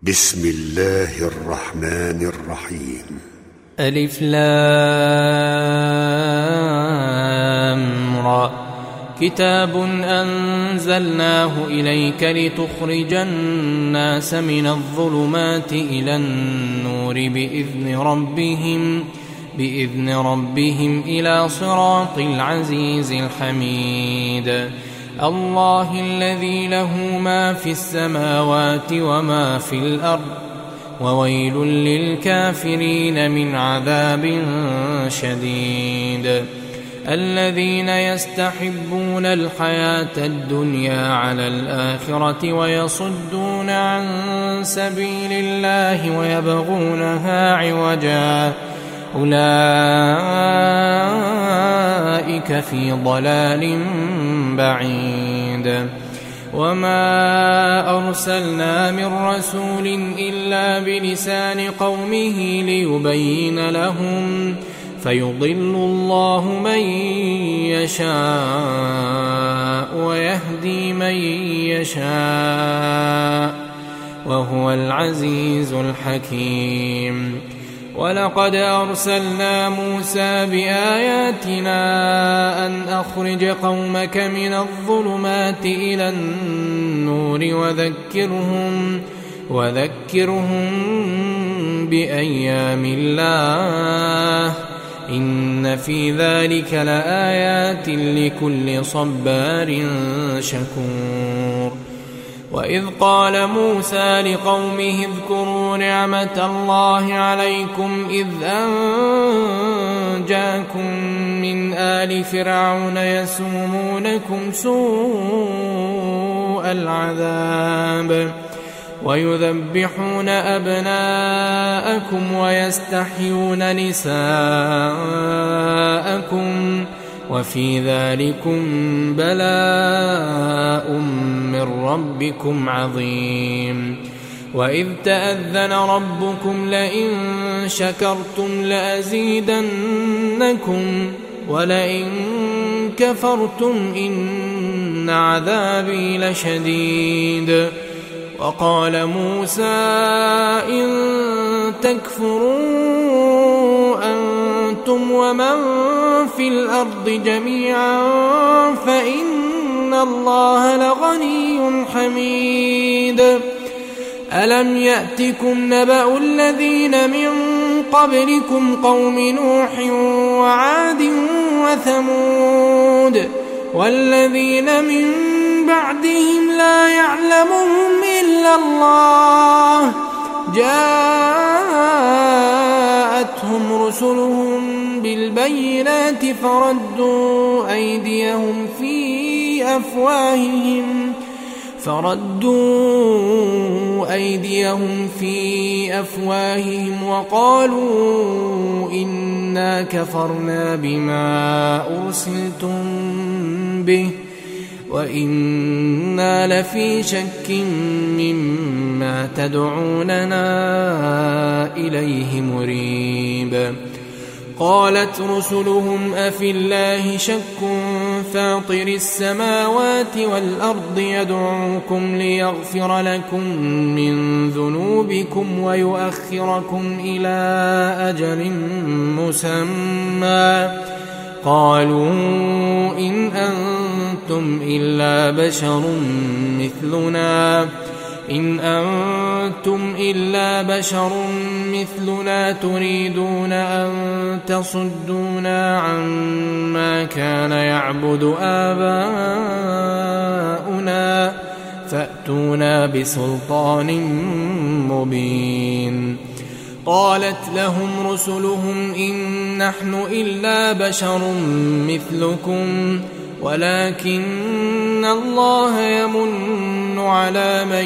بسم الله الرحمن الرحيم. ألف لام را. كتاب أنزلناه إليك لتخرج الناس من الظلمات إلى النور بإذن ربهم إلى صراط العزيز الحميد. الله الذي له ما في السماوات وما في الأرض وويل للكافرين من عذاب شديد. الذين يستحبون الحياة الدنيا على الآخرة ويصدون عن سبيل الله ويبغونها عوجا أولئك في ضلال بعيد. وما أرسلنا من رسول إلا بلسان قومه ليبين لهم فيضل الله من يشاء ويهدي من يشاء وهو العزيز الحكيم. ولقد أرسلنا موسى بآياتنا أن أخرج قومك من الظلمات إلى النور وذكرهم بأيام الله إن في ذلك لآيات لكل صبار شكور. وإذ قال موسى لقومه اذكروا نعمة الله عليكم إذ أنجاكم من آل فرعون يسومونكم سوء العذاب ويذبحون أبناءكم ويستحيون نساءكم وفي ذلكم بلاء من ربكم عظيم. وإذ تأذن ربكم لئن شكرتم لأزيدنكم ولئن كفرتم إن عذابي لشديد. وقال موسى إن تكفروا أنتم ومن في الأرض جميعا فإن الله لغني حميد. ألم يأتكم نبأ الذين من قبلكم قوم نوح وعاد وثمود والذين من بعدهم لا يعلمهم إلا الله جاءتهم رسلهم بالبينات فردوا أيديهم في أفواههم وقالوا إنا كفرنا بما أرسلتم به وإنا لفي شك مما تدعوننا إليه مريب. قالت رسلهم أفي الله شك فاطر السماوات والأرض يدعوكم ليغفر لكم من ذنوبكم ويؤخركم إلى أجل مسمى قالوا إن أنتم إلا بشر مثلنا تريدون أن تصدونا عما كان يعبد آباؤنا فأتونا بسلطان مبين. قالت لهم رسلهم إن نحن إلا بشر مثلكم ولكن الله يمن على من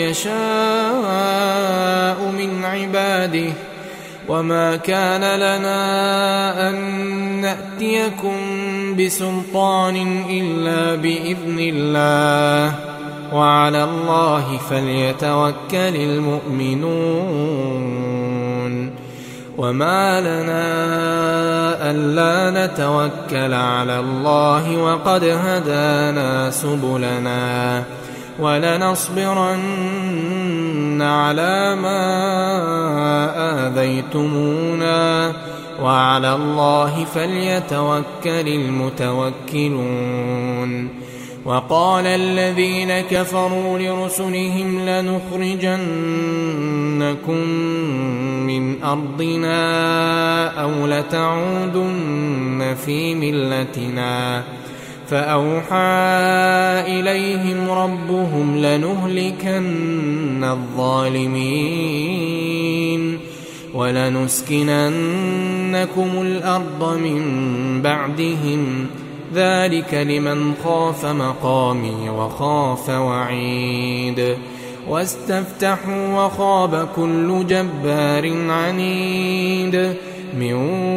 يشاء من عباده وما كان لنا أن نأتيكم بسلطان إلا بإذن الله وعلى الله فليتوكل المؤمنون. وما لنا ألا نتوكل على الله وقد هدانا سبلنا ولنصبرن على ما آذيتمونا وعلى الله فليتوكل المتوكلون. وقال الذين كفروا لرسلهم لنخرجنكم من أرضنا أو لتعودن في ملتنا فأوحى إليهم ربهم لنهلكن الظالمين ولنسكننكم الأرض من بعدهم ذلك لمن خاف مقامي وخاف وعيد. واستفتحوا وخاب كل جبار عنيد من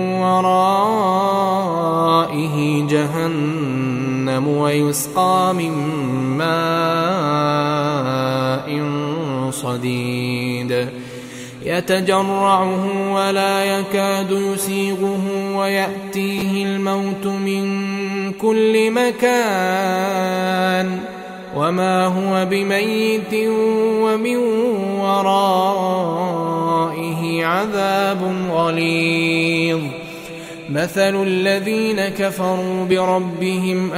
ورائه جهنم ويسقى من ماء صديد يتجرعه ولا يكاد يسيغه ويأتيه الموت من كل مكان وما هو بميت ومن ورائه عذاب غليظ. مثل الذين كفروا بربهم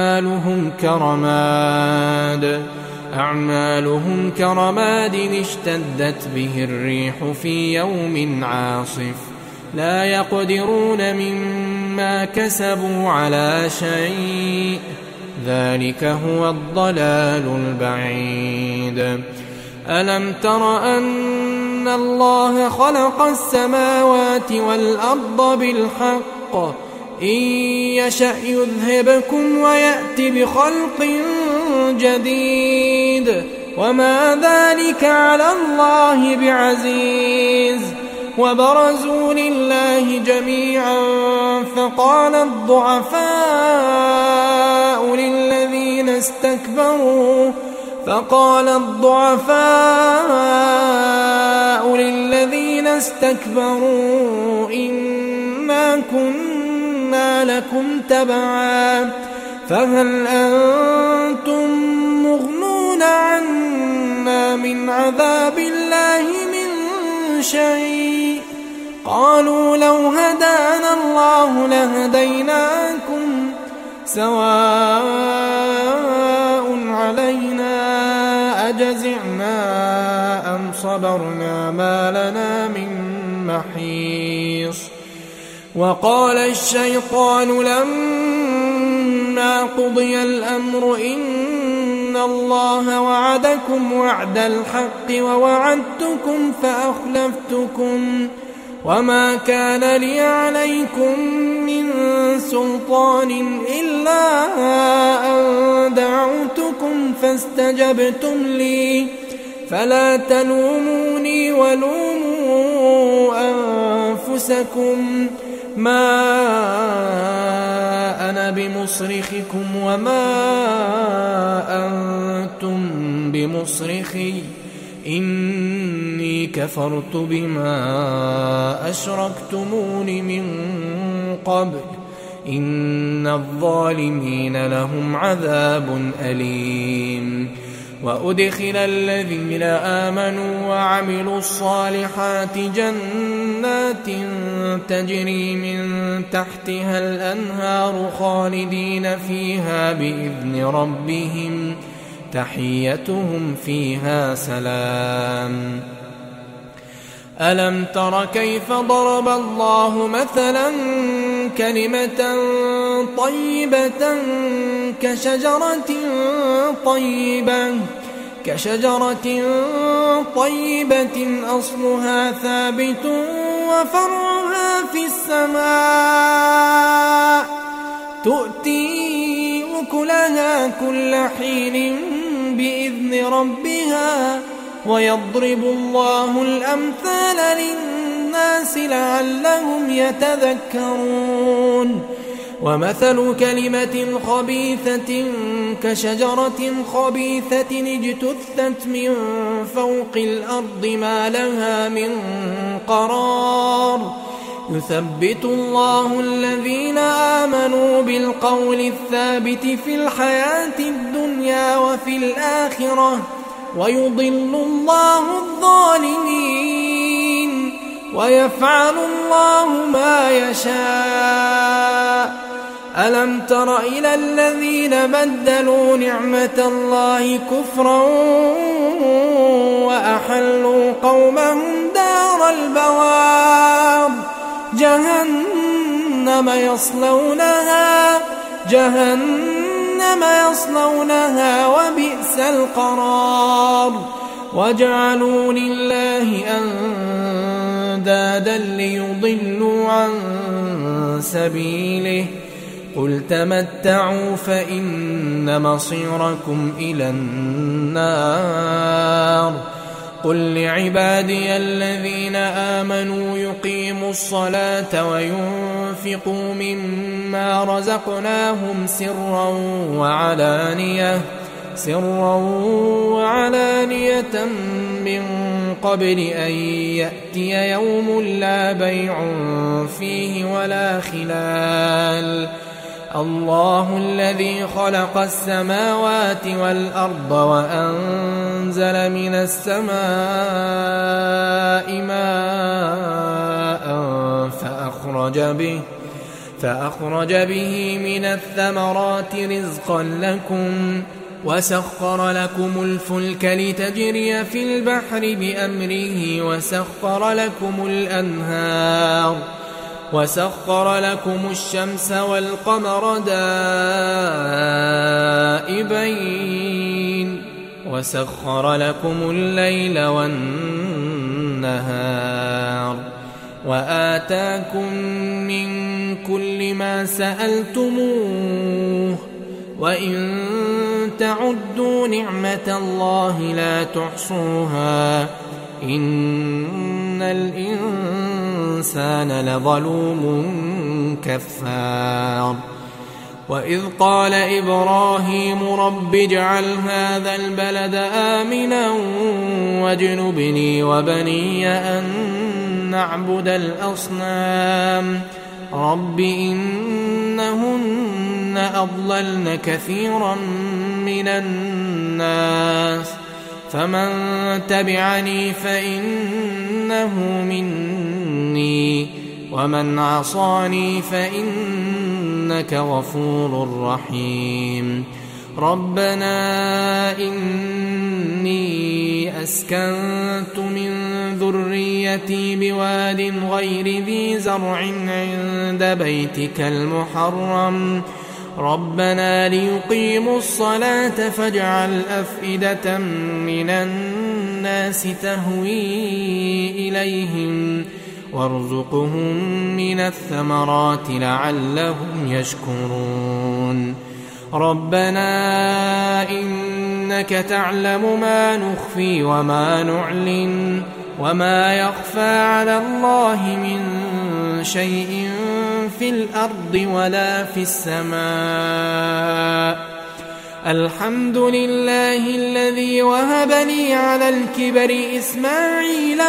أعمالهم كرماد اشتدت به الريح في يوم عاصف لا يقدرون مما كسبوا على شيء ذلك هو الضلال البعيد. ألم تر أن الله خلق السماوات والأرض بالحق إن يشأ يذهبكم ويأت بخلق جديد وما ذلك على الله بعزيز. وبرزوا لله جميعا فقال الضعفاء للذين استكبروا إنا كنا لكم تبعا فهل أنتم مغنون عنا من عذاب الله من شيء قالوا لو هدانا الله لهديناكم سواء علينا أجزعنا أم صبرنا ما لنا من محيص. وقال الشيطان لما قضي الأمر إن الله وعدكم وعد الحق ووعدتكم فأخلفتكم وما كان لي عليكم من سلطان إلا أن دعوتكم فاستجبتم لي فلا تلوموني ولوموا أنفسكم ما أنا بمصرخكم وما أنتم بمصرخي إني كفرت بما أشركتمون من قبل إن الظالمين لهم عذاب أليم. وأدخل الذين آمنوا وعملوا الصالحات جنات تجري من تحتها الأنهار خالدين فيها بإذن ربهم تحيتهم فيها سلام. ألم تر كيف ضرب الله مثلا كلمة طيبة كشجرة طيبة أصلها ثابت وفرعها في السماء تؤتي أكلها كل حين بإذن ربها ويضرب الله الأمثال للناس لعلهم يتذكرون. ومثل كلمة خبيثة كشجرة خبيثة اجتثت من فوق الأرض ما لها من قرار يثبت الله الذين آمنوا بالقول الثابت في الحياة الدنيا وفي الآخرة ويضل الله الظالمين ويفعل الله ما يشاء. ألم تر إلى الذين بدلوا نعمة الله كفرا وأحلوا قومهم دار البوار جهنم يصلونها وبئس القرار. وجعلوا لله أندادا ليضلوا عن سبيله قل تمتعوا فإن مصيركم إلى النار. قل لعبادي الذين آمنوا يقيموا الصلاة وينفقوا مما رزقناهم سرا وعلانية من قبل أن يأتي يوم لا بيع فيه ولا خلال. الله الذي خلق السماوات والأرض وأنزل من السماء ماء فأخرج به من الثمرات رزقا لكم وسخر لكم الفلك لتجري في البحر بأمره وسخر لكم الشمس والقمر دائبين وسخر لكم الليل والنهار وآتاكم من كل ما سألتموه وإن تعدوا نعمة الله لا تحصوها إن الإنسان لظلوم كفار. وإذ قال إبراهيم رب اجعل هذا البلد آمنا واجنبني وبني أن نعبد الأصنام رب إنهن أضللن كثيرا من الناس فمن تبعني فإنه مني ومن عصاني فإنك غفور رحيم. ربنا إني أسكنت من ذريتي بواد غير ذي زرع عند بيتك المحرم ربنا ليقيموا الصلاة فاجعل أفئدة من الناس تهوي إليهم وارزقهم من الثمرات لعلهم يشكرون. ربنا إنك تعلم ما نخفي وما نعلن وما يخفى على الله من شيء في الأرض ولا في السماء. الحمد لله الذي وهب لي على الكبر إسماعيل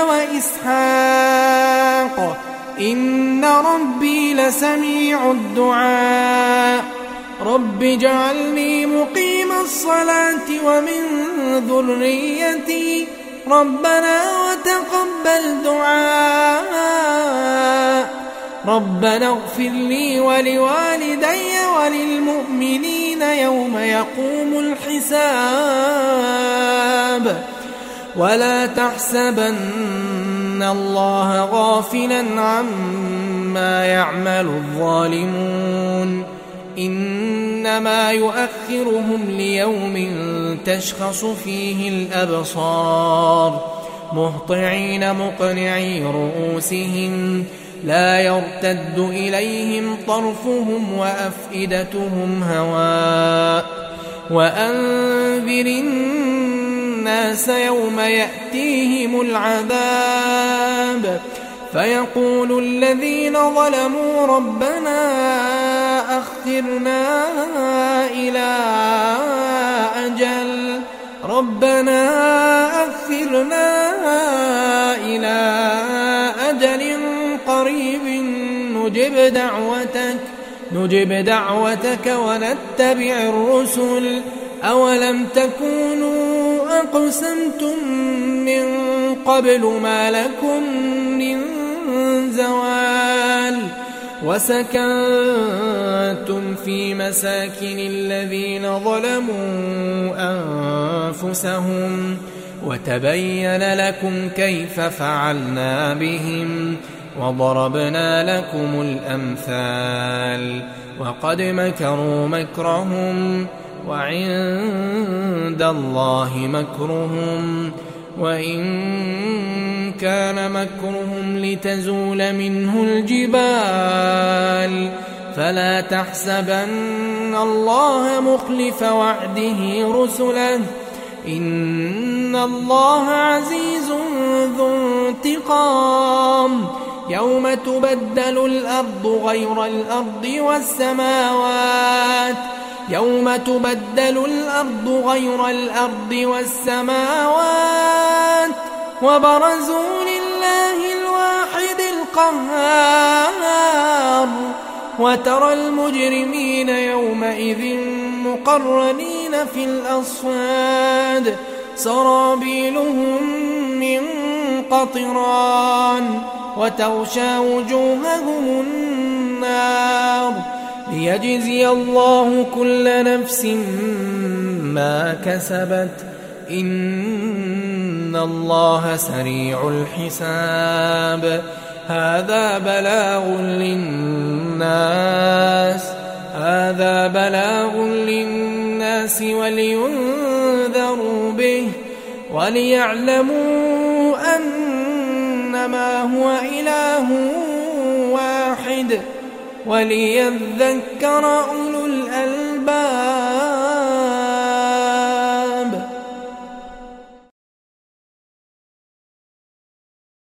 وإسحاق إن ربي لسميع الدعاء. رب اجعلني مقيم الصلاة ومن ذريتي ربنا وتقبل دعاء. ربنا اغفر لي ولوالدي وللمؤمنين يوم يقوم الحساب. ولا تحسبن الله غافلا عما يعمل الظالمون إنما يؤخرهم ليوم تشخص فيه الأبصار مهطعين مقنعي رؤوسهم لا يرتد إليهم طرفهم وأفئدتهم هواء. وأنذر الناس يوم يأتيهم العذاب فيقول الذين ظلموا ربنا أخرنا إلى أجل قريب نجب دعوتك ونتبع الرسل. أولم تكونوا أقسمتم من قبل ما لكم من زوال وسكنتم في مساكن الذين ظلموا أنفسهم وتبين لكم كيف فعلنا بهم وضربنا لكم الأمثال وقد مكروا مكرهم وعند الله مكرهم وإن كان مكرهم لتزول منه الجبال فلا تحسبن الله مخلف وعده رسله إن الله عزيز ذو انتقام. يوم تبدل الأرض غير الأرض والسماوات وبرزوا لله الواحد القهار وترى المجرمين يومئذ مقرنين في الأصفاد سرابيلهم من قطران وتغشى وجوههم النار ليجزي الله كل نفس ما كسبت إن الله سريع الحساب. هذا بلاغ للناس ولينذروا به وليعلموا أنما هو إله واحد وليذكر أولو